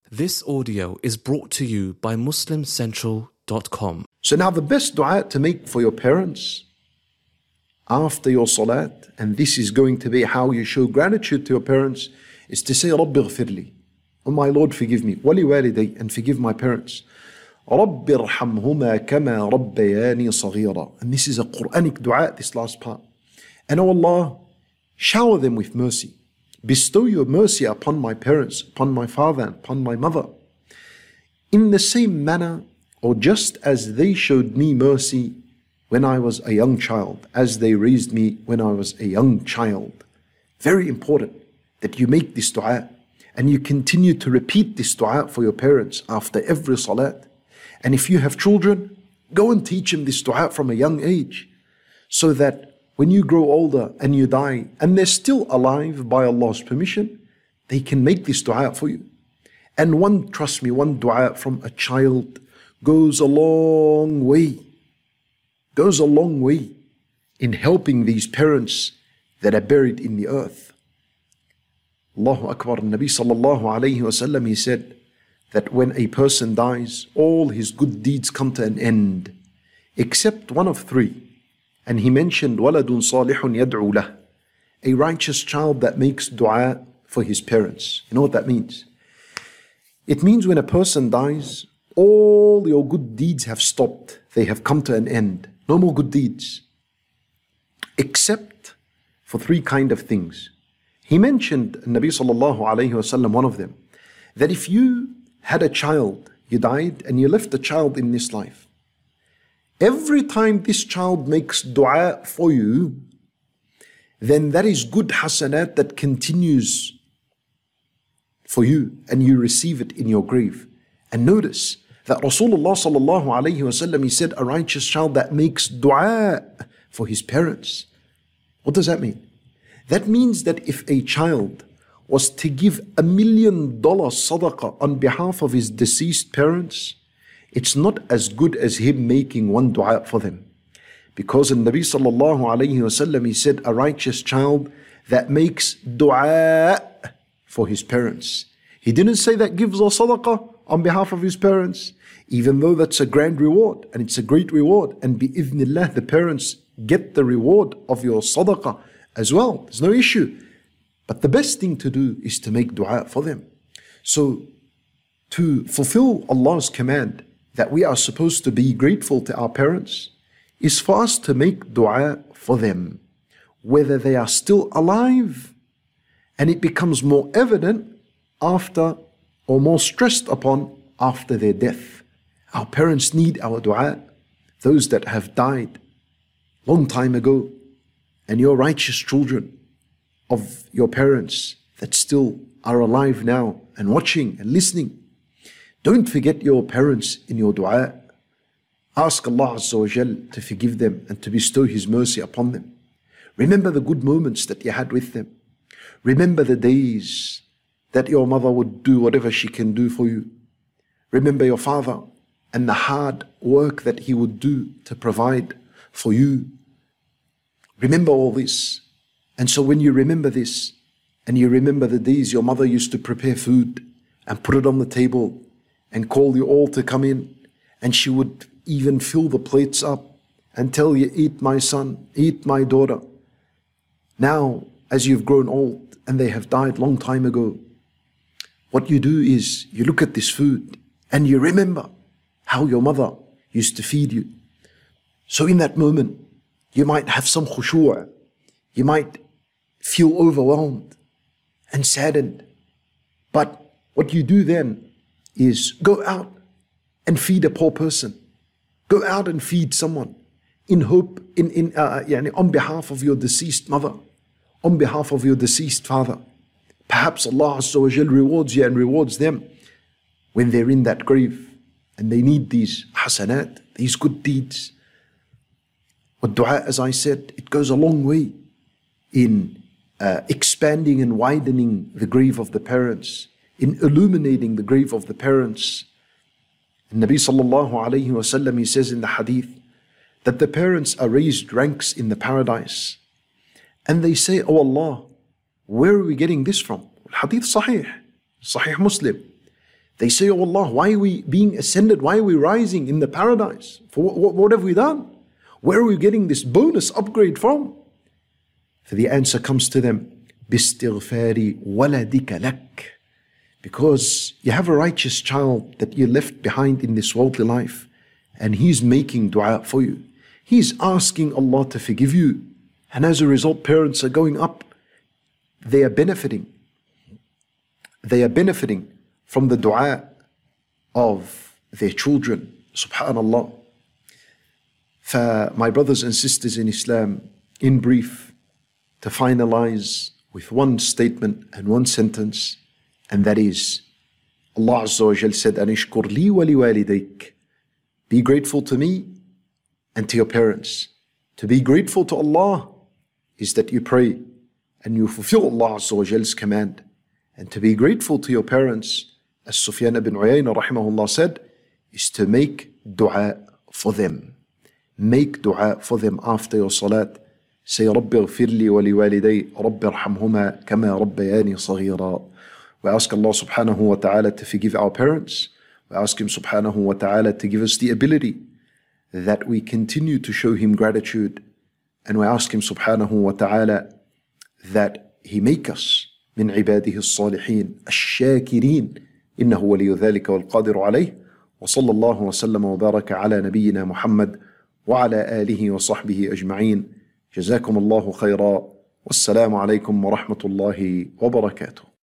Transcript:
This audio is brought to you by MuslimCentral.com. So now the best dua to make for your parents after your salat, and this is going to be how you show gratitude to your parents, is to say, رَبِّ اغْفِرْ لِي. Oh my Lord, forgive me. وَلِوَالِدَيْ, and forgive my parents. رَبِّ ارْحَمْهُمَا كَمَا رَبَّيَانِي صَغِيرًا. And this is a Quranic dua, this last part. And oh Allah, shower them with mercy. Bestow your mercy upon my parents, upon my father, upon my mother. In the same manner, or just as they showed me mercy when I was a young child, as they raised me when I was a young child. Very important that you make this dua and you continue to repeat this dua for your parents after every salat. And if you have children, go and teach them this dua from a young age, so that when you grow older and you die and they're still alive by Allah's permission, they can make this dua for you. And trust me, one dua from a child goes a long way in helping these parents that are buried in the earth. Allahu Akbar. Nabi sallallahu alayhi wa sallam, he said that when a person dies, all his good deeds come to an end, except one of three. And he mentioned وَلَدٌ صَالِحٌ يَدْعُو لَهُ, a righteous child that makes dua for his parents. You know what that means? It means when a person dies, all your good deeds have stopped. They have come to an end. No more good deeds. Except for three kind of things. He mentioned, Nabi sallallahu alayhi wa sallam, one of them, that if you had a child, you died and you left a child in this life, every time this child makes dua for you, then that is good hasanat that continues for you and you receive it in your grave. And notice that Rasulullah sallallahu alayhi wa sallam, he said, a righteous child that makes dua for his parents. What does that mean? That means that if a child was to give $1 million sadaqah on behalf of his deceased parents, it's not as good as him making one dua for them. Because in Nabi sallallahu alayhi wa sallam, he said, a righteous child that makes dua for his parents. He didn't say that gives a sadaqah on behalf of his parents, even though that's a grand reward and it's a great reward. And bi'idhnillah, the parents get the reward of your sadaqah as well. There's no issue. But the best thing to do is to make dua for them. So to fulfill Allah's command that we are supposed to be grateful to our parents is for us to make dua for them, whether they are still alive, and it becomes more evident after, or more stressed upon after their death. Our parents need our dua, those that have died long time ago, and your righteous children of your parents that still are alive now and watching and listening. Don't forget your parents in your dua. Ask Allah Azza wa Jal to forgive them and to bestow His mercy upon them. Remember the good moments that you had with them. Remember the days that your mother would do whatever she can do for you. Remember your father and the hard work that he would do to provide for you. Remember all this. And so when you remember this, and you remember the days your mother used to prepare food and put it on the table and call you all to come in, and she would even fill the plates up and tell you, eat my son, eat my daughter. Now, as you've grown old and they have died long time ago, what you do is you look at this food and you remember how your mother used to feed you. So in that moment, you might have some khushu', you might feel overwhelmed and saddened. But what you do then is go out and feed a poor person. Go out and feed someone in hope, on behalf of your deceased mother, on behalf of your deceased father. Perhaps Allah Azza wa Jal rewards you and rewards them when they're in that grave and they need these hasanat, these good deeds. But dua, as I said, it goes a long way in expanding and widening the grave of the parents, in illuminating the grave of the parents. And Nabi sallallahu alayhi wa sallam, he says in the hadith that the parents are raised ranks in the paradise. And they say, oh Allah, where are we getting this from? Hadith Sahih Muslim. They say, oh Allah, why are we being ascended? Why are we rising in the paradise? For what have we done? Where are we getting this bonus upgrade from? For the answer comes to them, بِاسْتِغْفَارِ وَلَدِكَ لَكَ. Because you have a righteous child that you left behind in this worldly life, and he's making dua for you. He's asking Allah to forgive you. And as a result, parents are going up. They are benefiting. They are benefiting from the dua of their children. Subhanallah. For my brothers and sisters in Islam, in brief, to finalize with one statement and one sentence, and that is, Allah Azza wa Jal said, Anishkur li wa li walidayk. Be grateful to me and to your parents. To be grateful to Allah is that you pray and you fulfill Allah Azza wa Jal's command. And to be grateful to your parents, as Sufyan ibn Uyayna rahimahullah said, is to make dua for them. Make dua for them after your salat. Say, رَبِّ اغْفِرْ لِي وَلِوَالِدَيْ رَبِّ ارْحَمْهُمَا كَمَا رَبَّيَانِي صَغِيرًا. We ask Allah subhanahu wa ta'ala to forgive our parents. We ask Him subhanahu wa ta'ala to give us the ability that we continue to show Him gratitude. And we ask Him subhanahu wa ta'ala that He make us من عباده الصالحين الشاكرين إنه ولي ذلك والقادر عليه وصلى الله وسلم وبارك على نبينا محمد وعلى آله وصحبه أجمعين. جزاكم الله خيرا والسلام عليكم ورحمة الله وبركاته.